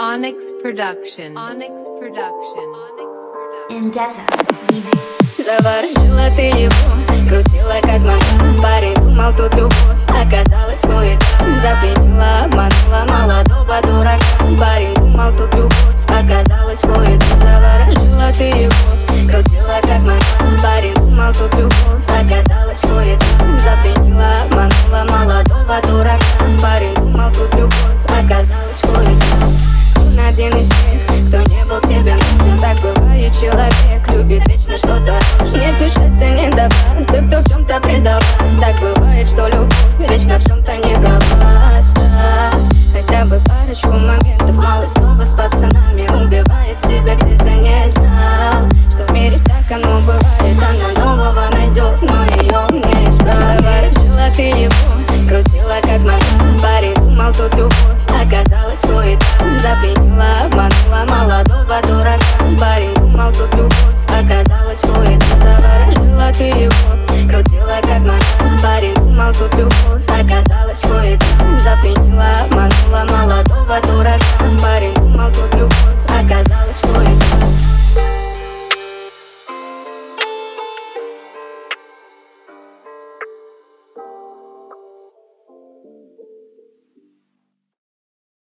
Onyx Production. Onyx Production. Indeza Remix. Заворожила ты его, крутила как могла. Парень думал, тут любовь, оказалась хуета. Запленила, обманула молодого дурака. Парень думал, тут любовь, оказалась хуета. Заворожила ты его, крутила как могла. Парень думал, тут любовь, оказалась хуета. Запленила, обманула молодого дурака. Парень думал, тут любовь, оказалась хуета. Он один из тех, кто не был тебе нужен. Так бывает, человек любит вечно что-то. Нету счастья, не добавить той, кто в чем-то предавал. Так бывает, что любовь вечно в чем-то не права. Хотя бы парочку моментов, мало снова с пацанами. Убивает себя, где-то не знал, что в мире так оно бывает. Она нового найдет, но ее не исправит. Заворожила ты его, крутила как могла. Парень думал, тут любовь, оказалась хуета. Запленила, обманула молодого дурака.